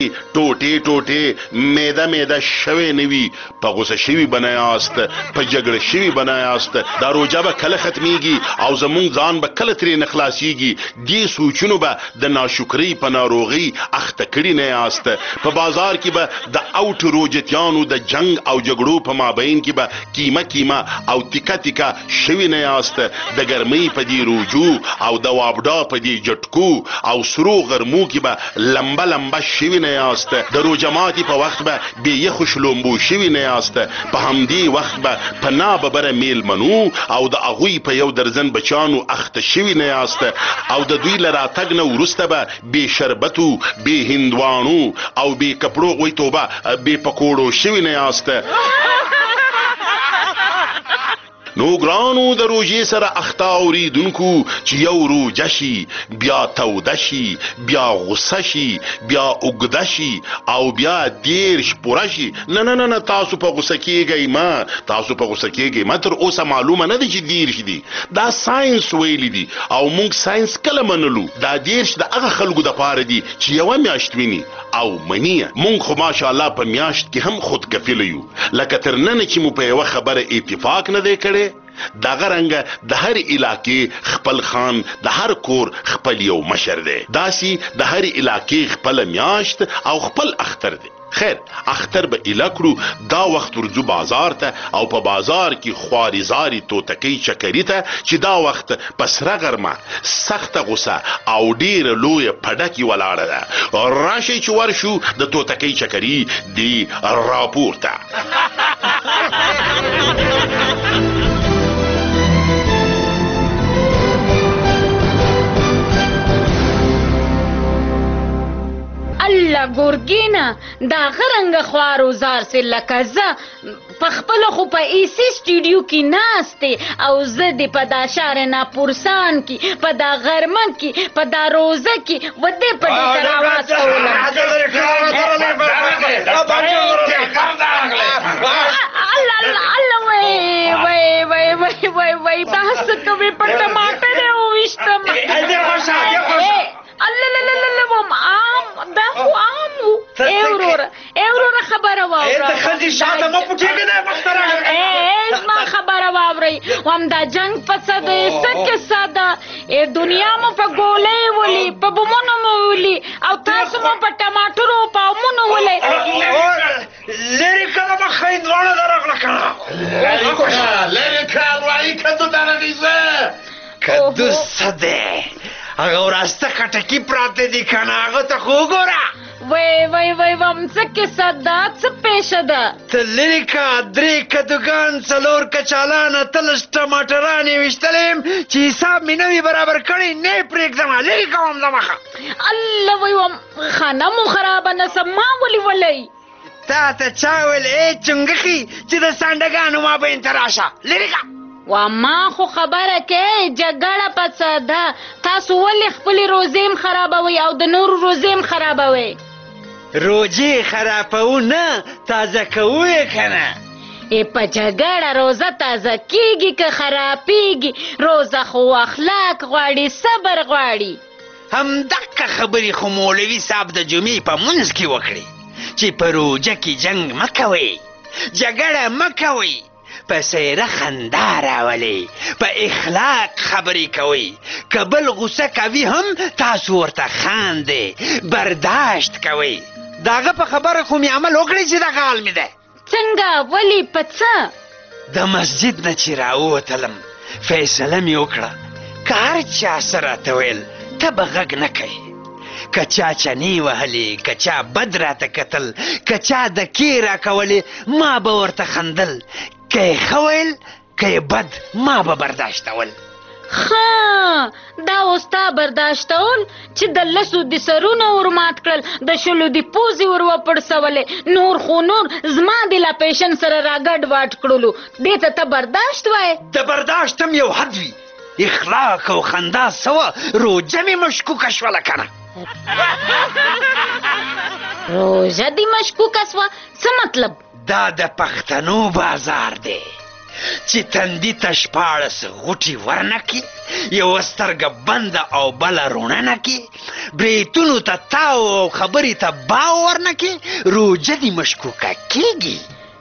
ټوټې ټوټې میده میده شوی نه وي، په غوسه شوي به نه یاست، په جګړه شوي به نه یاست. دا روژه به کله ختمیږي او زمونږ ځان به کله ترې نه خلاصیږي، دې سوچونو به د ناشکرۍ په ناروغۍ اخته کړي نه یاست. په بازار کې به د اوټ روجتیانو د جنگ او جګړو په مابین کې به کیمه کیمه او تیکه تیکه شوي نه یاست. د ګرمۍ په دې روجو او د وابډا په دې جټکو او سرو غرمو کې به لمبه لمبه شوي نه یاست. د روژه ماتي په وخت به بې یخو شلومبو شوي نه یاست. په همدې وخت به په ناببره میلمنو او د هغوی په یو درزن بچانو اخته شوي نه یاست. او د دوی له راتګ نه وروسته به بې شربتو، بې هندوانو او بې کپړو وی توبه بې پکوړو شوي نه یاست. نو ګرانو د روژې سره اخته اوریدونکو چې یو روژه شي بیا توده شي بیا غصه شي بیا اوږده شي او بیا 10 پوره شي، نه نه نه تاسو په غصه کېږئ مه، تاسو په غصه کېږئ مه. تر اوسه معلومه نه ده چې 10 دي، دا ساينس ویلی دي او موږ ساينس کله منلو. دا 10 د هغه خلکو دپاره دي چې یوه میاشت ویني او منی. موږ خو ماشاءالله په میاشت کې هم خود کفیله یو، لکه تر ننه چې مو په یوه خبره اتفاق نه دی کړی. دغه رنګه د هر علاقې خپل خان، د هر کور خپل یو مشر دی، داسې د هر علاقې خپل میاشت او خپل اختر دی. خیر اختر به ایله کړو، دا وخت ورځو بازار ته او په بازار کې خواري زاري توتکۍ چکري ته چې دا وخت په سره غرمه سخته غوسه او ډیره لویه پډکې ولاړه ده. راشئ چې ورشو د توتکۍ چکري دی راپورته. الله ګورګینا دا غرنګ خوارو زار سي لکه زه په خپل خو په ایسی سټوډیو کې ناشته او زه د پدا شهر نه پورسان کې په دا غرمه کې په دا روزه کې ودې په دې سره आवाज کوله. الله الله وای تاسو کومې په ټماټر او وشتم الله وم عام دا خو عامو اورو خبره واوره ته خدي شاته مو پټیګه ده مختره ما خبره واوري وم دا جنگ فساد سکه ساده دنیا مو په ګولې ولي په بمونو مو ولي او تاسو مو په ټماټرو په مونو ولي لری کله ما خیندوانه درغله کړه لری کله وای کدو درغیزه کدو سده هغه وراسته کټکی پراته دي کنه هغه ته خو ګوره. وای وم څه کیسه ده څه پیښه ده؟ ته لرې که 3 کدوګان 4 کچالانه 3 ټماټرانې ویشتلې چې حساب مې نه وي برابر کړی نه یې پرېږدم لرې کوم د مخه. الله وای وم خانه مو خرابه نسم ما ولي تا ته چا ویل ای چنګښي چې د سانډګانو مابین ته راشه لرې که ما خو خبره کې جګړه پڅه ده. تاسو ولې خپل روزیم خرابوي او د نور روزیم خرابوي؟ روزي خرابو نه تازه کوو یې کنه. په جګړه روزه تازه کیږي که خرابېږي؟ روزه خو اخلاق غواړي، صبر غواړي. همدغه خبرې خو مولوي صاحب د جمعې په منځ کې وکړې چې په روژه کې جنګ مه کوئ، جګړه مه کوئ، په سیره خندا راولئ، په اخلاق خبرې کوئ. که بل غوسه کوي هم تاسو ورته خاندئ، برداشت کوئ. د هغه په خبره خو مې عمل وکړئ چې دغه حال مې دی. څنګه ولې په څه؟ د مسجد نه چې راووتلم فیصله مې وکړه که هر چا څه راته ویل ته به غږ نه کوې، که چا چنې وهلې، که چا بد راته کتل، که چا دکې راکولې ما به ورته خندل، که یې ښه ویل که یې بد ما به برداشتول. دا اوس تا برداشتول چې د 10 د سرونه ورمات کړل، د 20 د پوزې ور وپړسولې، نور خو نور زما د لا پیشن سره راګډ واټ کړلو، دې ته ته برداشت وای؟ د برداشت هم یو حد وي، اخلاق او خندا سوه روژه مې مشکوکه شوله کنه. روژه دې مشکوکه سوه څه مطلب؟ دا د پښتنو بازار دی، چې تندي ته 14 غوټې ورنکې، یوه سترګه بنده او بله روڼه نکې، بریتونو ته تاو او خبرې ته باو ورنکې، روجه دې مشکوکه کېږي.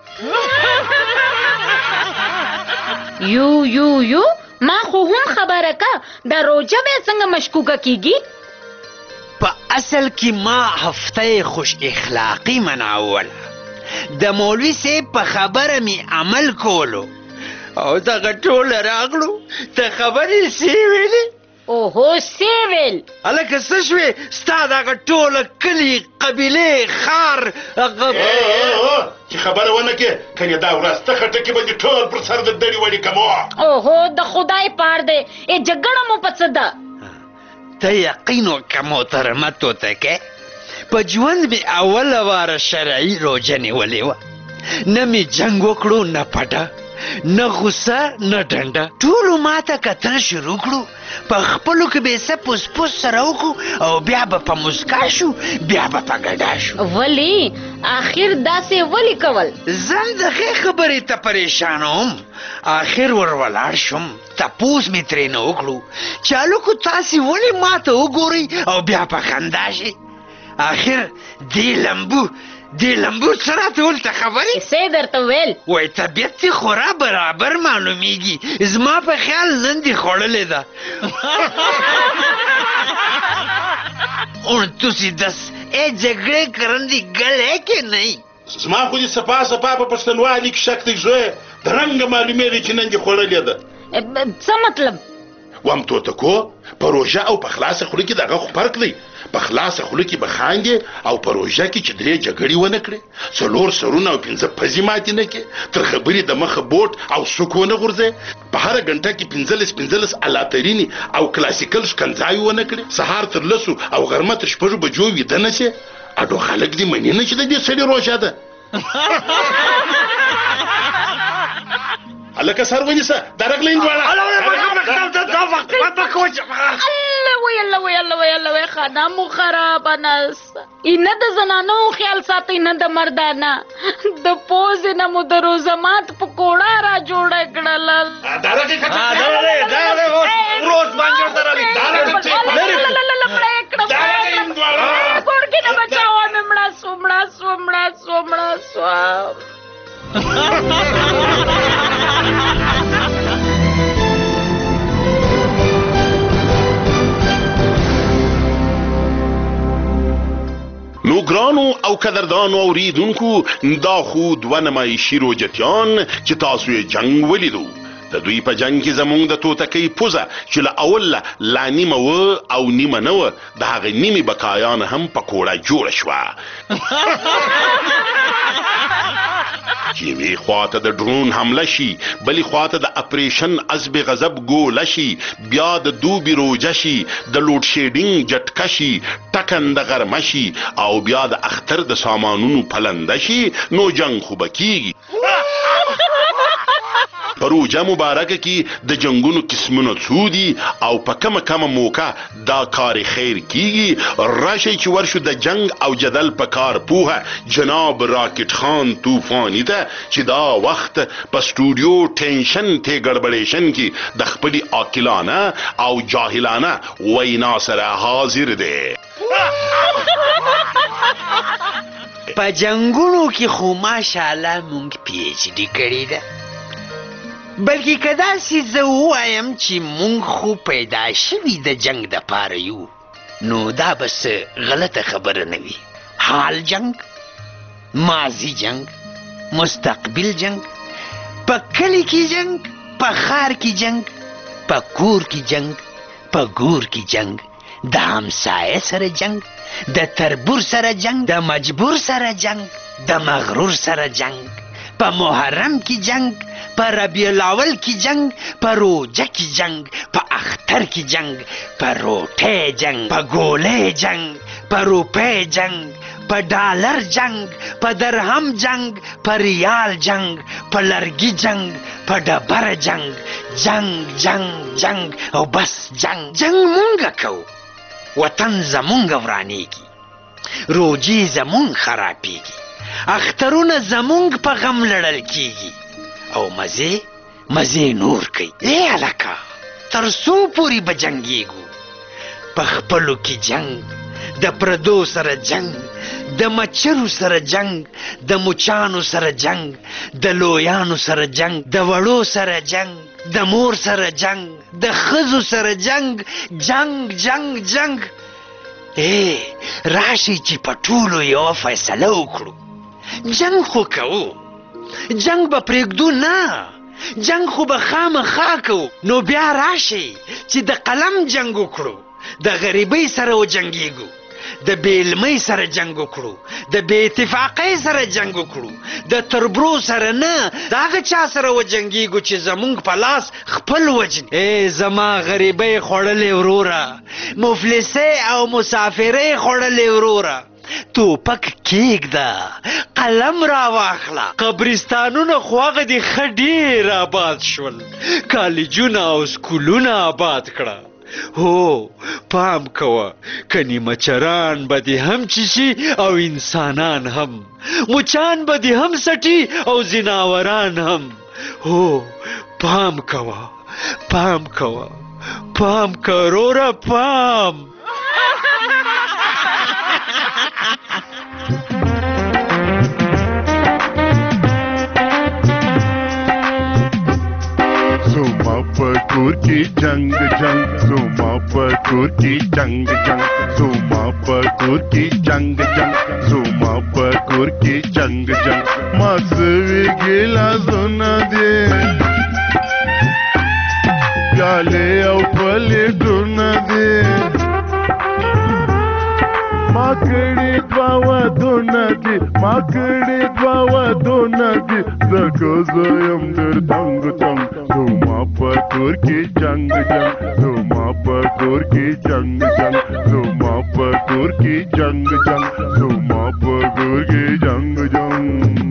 یو ما خو هم خبره که دا روجه بیا څنګه مشکوکه کېږي؟ په اصل کې ما هفته خوش اخلاقی منعوله، د مولوي صاحب په خبره می عمل کولو او دغه ټوله راغلو ته خبرې سی ویلې. اوهو سی ویل؟ هلکه څه شوې؟ ستا دغه ټوله کلي قبیلې ښار چې خبره ونه کې کنې دا ورځ ته خټکې به دې ټول پر سر د دړې وړې کموه. اوهو د خدای پار دی، جګړه مو په څه ده؟ ته یقین وکړه محترمه توتکۍ، په ژوند مې اوله واره شرعي روژه نیولې وه. نه مې جنګ وکړو، نه پټه، نه غوسه، نه ډنډه. ټولو ما ته کتل شروع کړو، په خپلو کې به یې څه پوس پوس سره وکړو او بیا به په مسکا شو، بیا به په ګډا شو. ولې آخر داسې ولې کول؟ زم دغې خبرې ته پریشان وم. آخر ور ولاړ شوم، تپوس مې ترېنه وکړو چې هلکو تاسې ولې ما ته وګورئ او بیا په خندا شئ. آخر دې لمبو څه راته ولته خبرې؟ څه درته ویل؟ وایي طبیعت دې خورا برابر معلومیږي، زما په خیال نن دې خوړلې ده. اور تسی دس اے جګړې کرندې ګلې کې نه؟ زما خو دې سپا په پښتنوالي کې شک دی زویه، د رنګه معلومېږي چې نن دې خوړلې ده. څه مطلب؟ وام توتکو، په روژه او په خلاصه خوله کې دغه خو فرق دی. په خلاصه خوله کې به خاندې او په روژه کې چې 3 جګړې ونه کړې، 4 سرونه او 5 پزې ماتې نه کړې، تر خبرې د مخه بوټ او سوک ونه غورځې، په هره ګنټه کې 15 الاترینې او کلاسیکل شکنځاوې ونه کړې، سهار تر 10 او غرمه تر 6 بجو ویده نه شې. اډو خلک دې منې نه چې د دې سړي روژه ده. هلکه سر ونیسه، درغله هندواڼه. الله خانه مو خرابه نسته. اینه د زنانو خیال ساتئ، نه د مردانه. د پوزې نه مو د روزه مات پکوړه را جوړه کړله. ګورګینه بچاوه مې مړه سو. نو ګرانو او قدردانو اوریدونکو، دا خو 2 نمایشي روجتیان چې تاسو یې جنګ ولیدو. د دوی په جنګ کې زمونږ د توتکۍ پوزه چې له اوله لا نیمه وه او نیمه نه وه، د هغې نیمې بقایان هم پکوړه جوړه شوه. چې یوې خواته د ډرون حمله شي، بلې خواته د اپریشن عزب غضب ګوله شي، بیا د دوبي روجه شي، د لوډ شیډینګ جټکه شي، ټکنده غرمه شي او بیا د اختر د سامانونو پلنده شي، نو جنګ خو به کېږي. په روژه مبارکه کې د جنګونو قسمونه څو دي او په کمه موقع دا کار خیر کیږي. راشئ چې ورشو د جنگ او جدل په کار پوهه جناب راکټ خان طوفانی ته چې دا وخت په سټوډیو ټینشن ته ګړبړیشن کې د خپلې عاقلانه او جاهلانه وینا سره حاضر دی. په جنګونو کې خو ماشاءالله مونږ پی ایچ ډي کړې ده، بلکې که داسې زه ووایم چې مونږ خو پیدا شوي د جنګ دپاره یو، نو دا به څه غلطه خبره نه وي. حال جنګ، ماضي جنګ، مستقبل جنګ، په کلي کې جنګ، په ښار کې جنګ، په کور کې جنګ، په ګور کې جنګ، د همسایه سره جنګ، د تربور سره جنګ، د مجبور سره جنګ، د مغرور سره جنګ، په محرم کې جنګ، په ربیع الاول کې جنگ، په روجه کې جنگ، په اختر کې جنگ، په روټۍ جنگ، په ګولۍ جنگ، په روپۍ جنگ، په ډالر جنگ، په درهم جنگ، په ریال جنگ، په لرګي جنگ، په ډبره جنگ، جنگ او بس جنگ مونږه کوو. وطن زمونږ ورانیږي، روجې زمونږ خرابیږي، اخترونه زمونږ په غم لړل کیږي او مزې مزې نور کوي. هلکه تر څو پورې به جنګېږو؟ په خپلو کې جنګ، د پردو سره جنګ، د مچرو سره جنګ، د مچانو سره جنګ، د لویانو سره جنګ، د وړو سره جنګ، د مور سره جنګ، د ښځو سره جنګ، جنګ جنګ جنګ. راشي چې په ټولو یوه فیصله وکړو. جنګ خو کوو، جنګ به پرېږدو نه، جنګ خو به خامخا کوو. نو بیا راشي چې د قلم جنګ وکړو، د غریبۍ سره وجنګېږو، د بېلمۍ سره جنګ وکړو، د بې اتفاقۍ سره جنګ وکړو، د تربرو سره نه، د هغه چا سره وجنګېږو چې زمونږ په لاس خپل وجني. زما غریبۍ خوړلې وروره، مفلسۍ او مسافرۍ خوړلې وروره، توپک کېږده، قلم را واخله. قبرستانونه خو هغه دې ښه ډېر آباد شول، کالجونه او سکولونه آباد کړه. هو پام کوه، کنی مچران به دې هم چیشي او انسانان هم، مچان به دې هم سټي او زناوران هم. هو پام کوه، پام کوه، پام کروره پام. زما په کور کې جنگ جنگ، زما په کور کې جنگ جنگ، زما په کور کې جنگ جنگ، زما په کور کې جنگ جنگ. ما سوي ګلاسونه دي، پیالې او پلیټونه دي، ما کړي دوه ودونه دي، ما کړي دوه ودونه دي، ځکه زه یم در تنګ تنګ. زما په کور کې جنگ جنگ، زما په کور کې جنگ جنگ، زما په کور کې جنگ جنگ، زما په کور کې جنگ جنگ.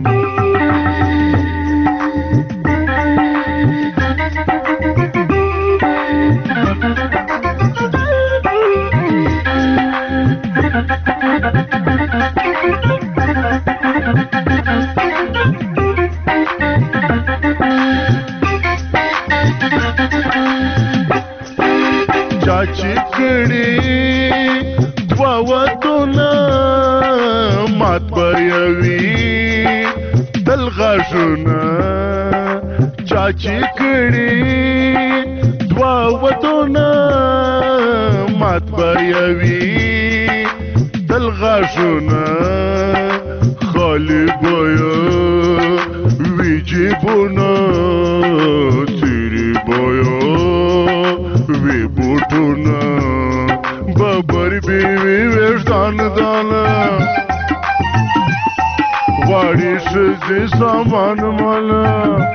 چاچی کړي دوه ودونه مات بیوي تل غاښونه. چاچی کړي دوه ودونه مات بیوي تل غاښونه. خالی بیا وی جیبونه، تیری بیا وی بوټونه، ببر بیوی ویښتان دانه، غواړي ښځې سامان ماله.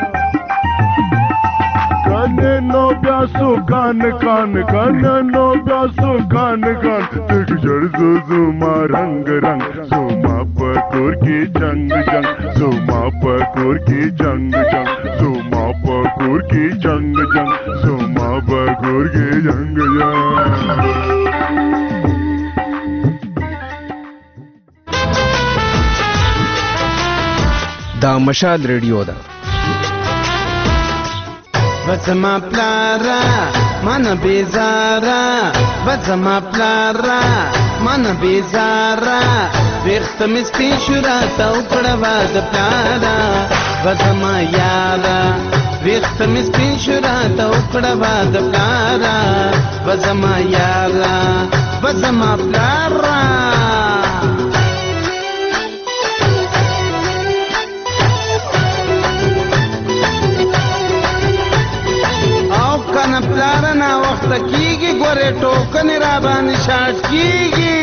کنه نو بیا سو کان کان، کنه نو بیا سو کان کان. تک جړ زما رنگ رنگ، زما په کور کې جنگ جنگ، زما په کور کې جنگ جنگ، زما په کور کې جنگ جنگ، زما په کور کې جنگ جنگ. دا مشال ریډیو ده. وزما پلارا من بیزارا، وزما پلارا من بیزارا، ویخت می سپین شورا تا وکړه واده پلارا. وزما یارا ویخت می سپین شورا تا وکړه واده پلارا. وزما یارا وزما پلارا. پلار نا وخت کیږي ګوره ټوکن را باندې شاټ کیږي.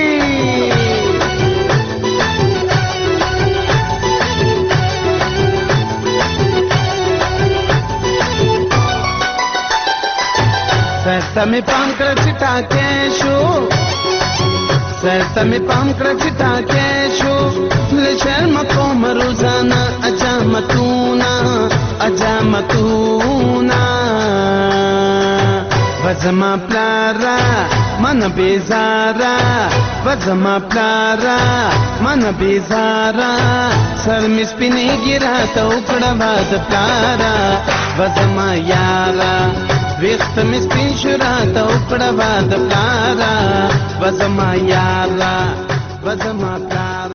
سرته می پام کړ چې ټاکې شو، سرته می پام کړ چې ټاکې شو. لشرم کوم روزانه اجامتونه اجامتونه. وزما پلارا من بیزارا وزما پلارا من بیزارا سر می سپینېږي راته وکړه باد پلارا وزما یارا ویخت می سپین شو راته وکړه باد پلارا وزما یارا وزما پلارا